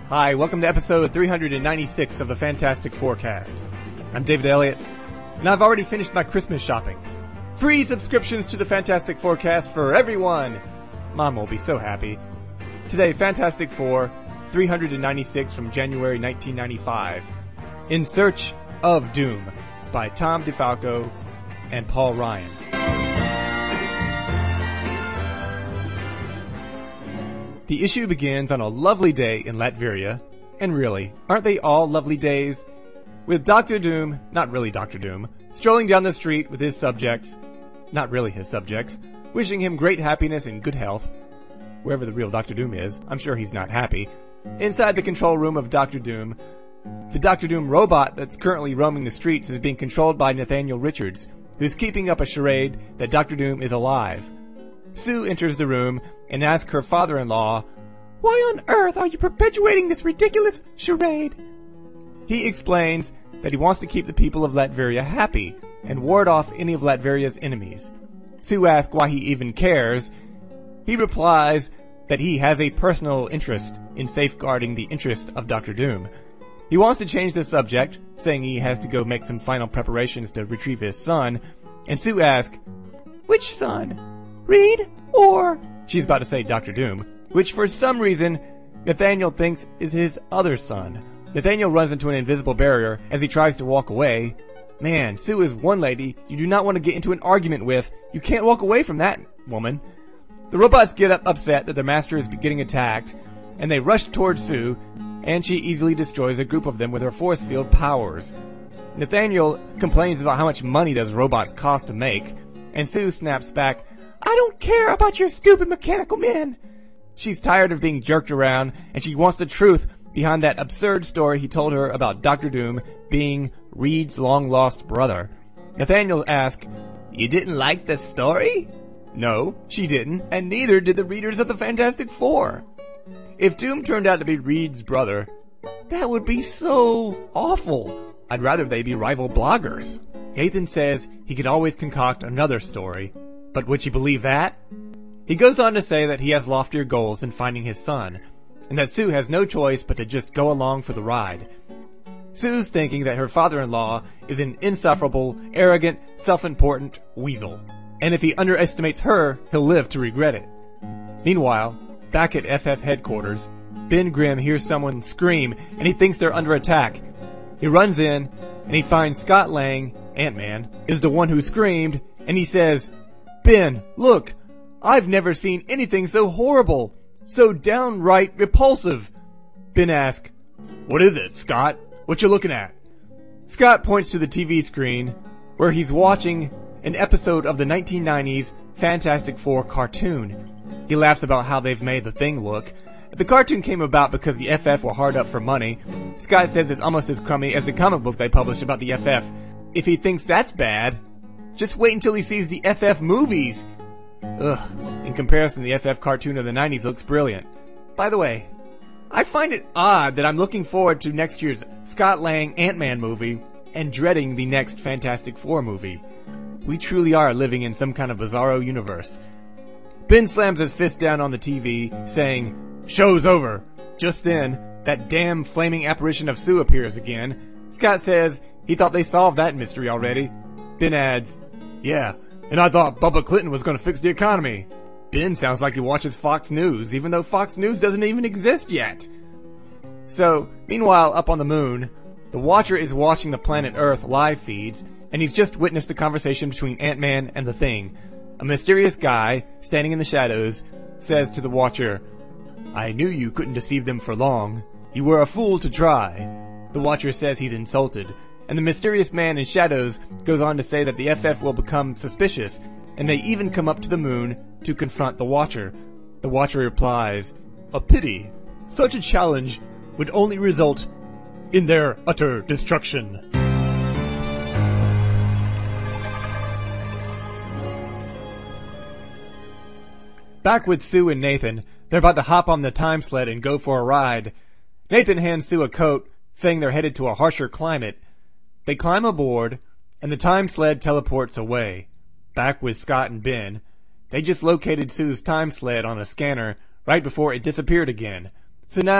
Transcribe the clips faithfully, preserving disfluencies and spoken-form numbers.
Hi, welcome to episode three hundred ninety-six of the Fantastic Forecast. I'm David Elliott, and I've already finished my Christmas shopping. Free subscriptions to the Fantastic Forecast for everyone! Mom will be so happy. Today, Fantastic Four, three hundred ninety-six from January nineteen ninety-five. In Search of Doom by Tom DeFalco and Paul Ryan. The issue begins on a lovely day in Latveria, and really, aren't they all lovely days? With Doctor Doom, not really Doctor Doom, strolling down the street with his subjects, not really his subjects, wishing him great happiness and good health. Wherever the real Doctor Doom is, I'm sure he's not happy. Inside the control room of Doctor Doom, the Doctor Doom robot that's currently roaming the streets is being controlled by Nathaniel Richards, who's keeping up a charade that Doctor Doom is alive. Sue enters the room and asks her father-in-law, "Why on earth are you perpetuating this ridiculous charade?" He explains that he wants to keep the people of Latveria happy and ward off any of Latveria's enemies. Sue asks why he even cares. He replies that he has a personal interest in safeguarding the interest of Doctor Doom. He wants to change the subject, saying he has to go make some final preparations to retrieve his son, and Sue asks, "Which son? Reed or..." She's about to say Doctor Doom, which for some reason Nathaniel thinks is his other son. Nathaniel runs into an invisible barrier as he tries to walk away. Man, Sue is one lady you do not want to get into an argument with. You can't walk away from that woman. The robots get up upset that their master is getting attacked, and they rush towards Sue, and she easily destroys a group of them with her force field powers. Nathaniel complains about how much money those robots cost to make, and Sue snaps back, "I don't care about your stupid mechanical men." She's tired of being jerked around, and she wants the truth behind that absurd story he told her about Doctor Doom being Reed's long-lost brother. Nathaniel asks, "You didn't like the story?" No, she didn't, and neither did the readers of the Fantastic Four. If Doom turned out to be Reed's brother, that would be so awful. I'd rather they be rival bloggers. Nathan says he could always concoct another story. But would you believe that? He goes on to say that he has loftier goals than finding his son, and that Sue has no choice but to just go along for the ride. Sue's thinking that her father-in-law is an insufferable, arrogant, self-important weasel, and if he underestimates her, he'll live to regret it. Meanwhile, back at F F headquarters, Ben Grimm hears someone scream, and he thinks they're under attack. He runs in, and he finds Scott Lang, Ant-Man, is the one who screamed, and he says, "Ben, look, I've never seen anything so horrible, so downright repulsive." Ben asks, "What is it, Scott? What you looking at?" Scott points to the T V screen, where he's watching an episode of the nineteen nineties Fantastic Four cartoon. He laughs about how they've made the Thing look. The cartoon came about because the F F were hard up for money. Scott says it's almost as crummy as the comic book they published about the F F. If he thinks that's bad, just wait until he sees the F F movies. Ugh, in comparison, the F F cartoon of the nineties looks brilliant. By the way, I find it odd that I'm looking forward to next year's Scott Lang Ant-Man movie and dreading the next Fantastic Four movie. We truly are living in some kind of bizarro universe. Ben slams his fist down on the T V, saying, "Show's over." Just then, that damn flaming apparition of Sue appears again. Scott says he thought they solved that mystery already. Ben adds, "Yeah, and I thought Bubba Clinton was going to fix the economy." Ben sounds like he watches Fox News, even though Fox News doesn't even exist yet. So, meanwhile, up on the moon, the Watcher is watching the planet Earth live feeds, and he's just witnessed a conversation between Ant-Man and the Thing. A mysterious guy, standing in the shadows, says to the Watcher, "I knew you couldn't deceive them for long. You were a fool to try." The Watcher says he's insulted, and the mysterious man in shadows goes on to say that the F F will become suspicious, and they even come up to the moon to confront the Watcher. The Watcher replies, "A pity. Such a challenge would only result in their utter destruction." Back with Sue and Nathan, they're about to hop on the time sled and go for a ride. Nathan hands Sue a coat, saying they're headed to a harsher climate. They climb aboard, and the time sled teleports away. Back with Scott and Ben, they just located Sue's time sled on a scanner right before it disappeared again. So now,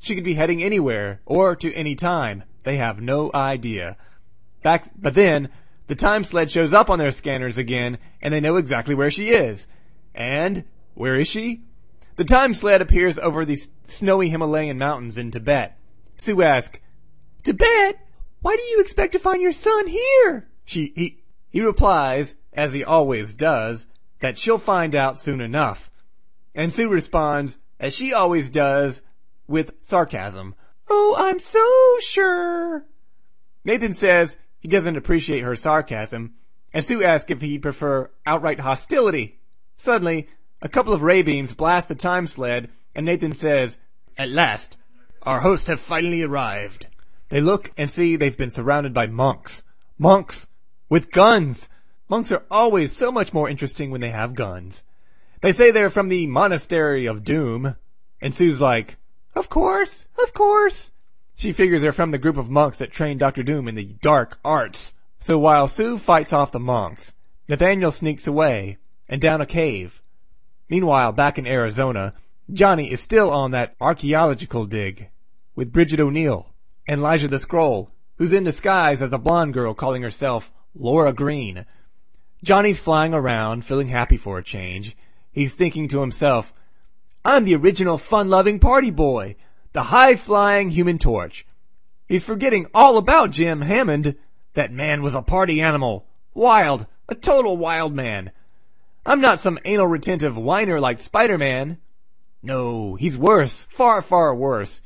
She could be heading anywhere, or to any time. They have no idea. Back, but then, the time sled shows up on their scanners again, and they know exactly where she is. And, where is she? The time sled appears over the snowy Himalayan mountains in Tibet. Sue asks, Tibet? Why do you expect to find your son here? She, he, he replies, as he always does, that she'll find out soon enough. And Sue responds, as she always does, with sarcasm. Oh, I'm so sure. Nathan says he doesn't appreciate her sarcasm, and Sue asks if he'd prefer outright hostility. Suddenly, a couple of ray beams blast the time sled, and Nathan says, At last, our hosts have finally arrived. They look and see they've been surrounded by monks. Monks with guns. Monks are always so much more interesting when they have guns. They say they're from the Monastery of Doom, and Sue's like, Of course, of course. She figures they're from the group of monks that trained Doctor Doom in the dark arts. So while Sue fights off the monks, Nathaniel sneaks away and down a cave. Meanwhile, back in Arizona, Johnny is still on that archaeological dig with Bridget O'Neill and Elijah the Scroll, who's in disguise as a blonde girl calling herself Laura Green. Johnny's flying around, feeling happy for a change. He's thinking to himself, I'm the original fun-loving party boy, the high-flying Human Torch. He's forgetting all about Jim Hammond. That man was a party animal. Wild. A total wild man. I'm not some anal-retentive whiner like Spider-Man. No, he's worse. Far, far worse.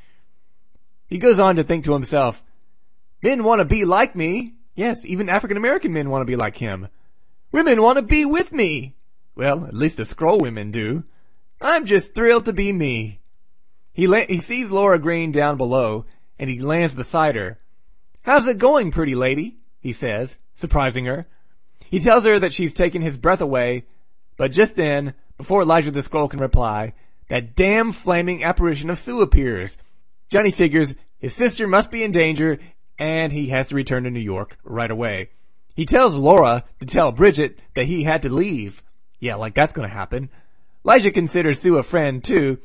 He goes on to think to himself, men want to be like me. Yes, even African-American men want to be like him. Women want to be with me. Well, at least the Skrull women do. I'm just thrilled to be me. He la- he sees Laura Green down below, and he lands beside her. How's it going, pretty lady? He says, surprising her. He tells her that she's taken his breath away, but just then, before Elijah the Scroll can reply, that damn flaming apparition of Sue appears. Johnny figures his sister must be in danger, and he has to return to New York right away. He tells Laura to tell Bridget that he had to leave. Yeah, like that's gonna happen. Elijah considers Sue a friend, too,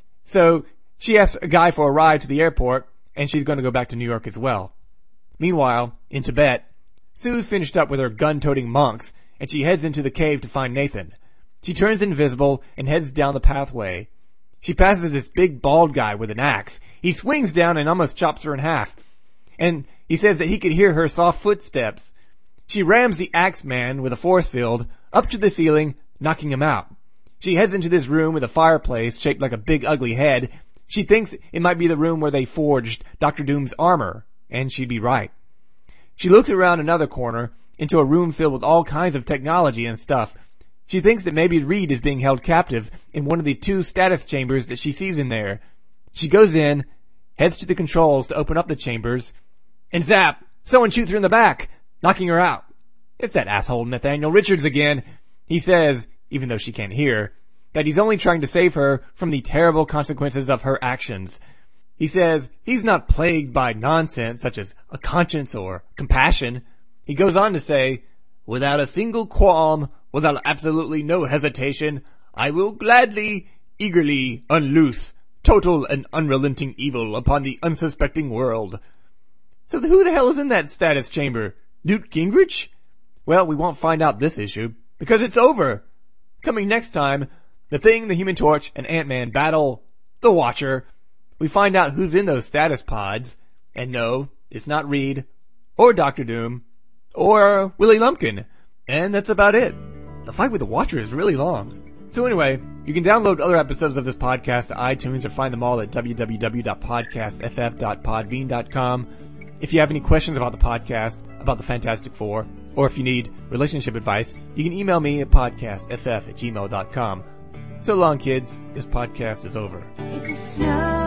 so she asks a guy for a ride to the airport, and she's going to go back to New York as well. Meanwhile, in Tibet, Sue's finished up with her gun-toting monks, and she heads into the cave to find Nathan. She turns invisible and heads down the pathway. She passes this big bald guy with an axe. He swings down and almost chops her in half. And he says that he could hear her soft footsteps. She rams the axe man with a force field up to the ceiling, knocking him out. She heads into this room with a fireplace shaped like a big ugly head. She thinks it might be the room where they forged Doctor Doom's armor, and she'd be right. She looks around another corner into a room filled with all kinds of technology and stuff. She thinks that maybe Reed is being held captive in one of the two status chambers that she sees in there. She goes in, heads to the controls to open up the chambers, and zap! Someone shoots her in the back, knocking her out. It's that asshole Nathaniel Richards again. He says, even though she can't hear, that he's only trying to save her from the terrible consequences of her actions. He says he's not plagued by nonsense such as a conscience or compassion. He goes on to say, without a single qualm, without absolutely no hesitation, I will gladly, eagerly unloose total and unrelenting evil upon the unsuspecting world. So who the hell is in that status chamber? Newt Gingrich? Well, we won't find out this issue, because it's over. Coming next time, the Thing, the Human Torch, and Ant-Man battle the Watcher. We find out who's in those status pods, and no, it's not Reed, or Doctor Doom, or Willie Lumpkin. And that's about it. The fight with the Watcher is really long. So anyway, you can download other episodes of this podcast to iTunes or find them all at w w w dot podcast f f dot podbean dot com. If you have any questions about the podcast, about the Fantastic Four, or if you need relationship advice, you can email me at podcast f f at gmail dot com. So long, kids. This podcast is over. It's a snow